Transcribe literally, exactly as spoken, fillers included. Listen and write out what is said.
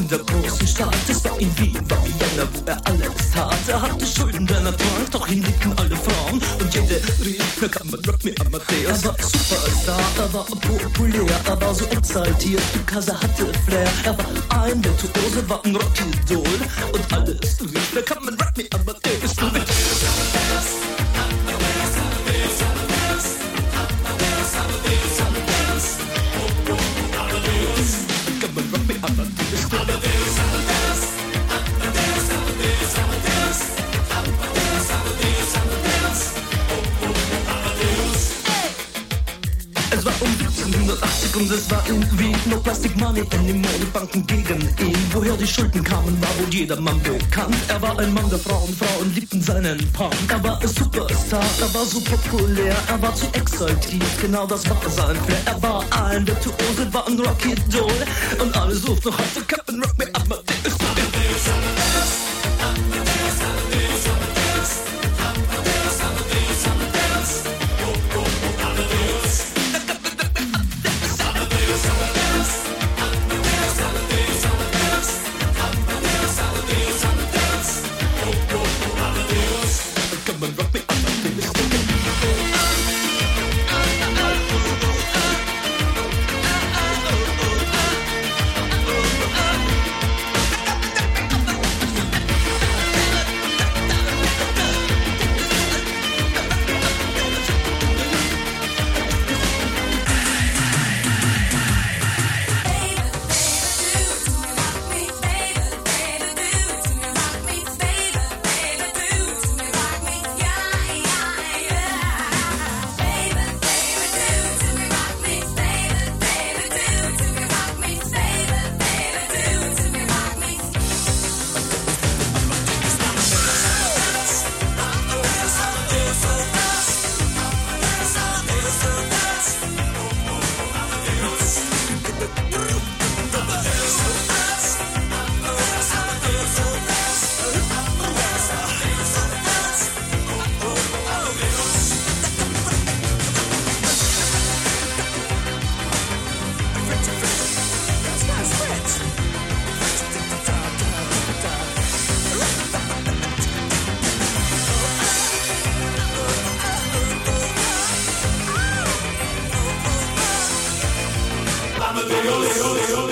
der großen Stadt. Es war in Wien, war Vienna, wo er alles tat. Er hatte Schulden, denn er trank, doch ihn liebten alle Frauen. Und jede rief, na kann man Rock me Amadeus. Er war Superstar, er war populär, er war so exaltiert, because er hatte Flair. Er war ein Virtuose, war ein Rockidol. Und alles rief, na kann man Rock me Amadeus. Es war um siebzehnhundertachtzig und es war in Wien. No Plastic Money anymore, die Banken gegen ihn. Woher die Schulden kamen, war wohl jedermann bekannt. Er war ein Mann der Frauen, Frauen liebten seinen Punk. Er war ein Superstar, er war so populär, er war zu exaltiert, genau das war sein Flair. Er war ein Virtuose, war ein Rockidol. Und alle suchten noch heute Captain Rock me Amadeus. Amadeus.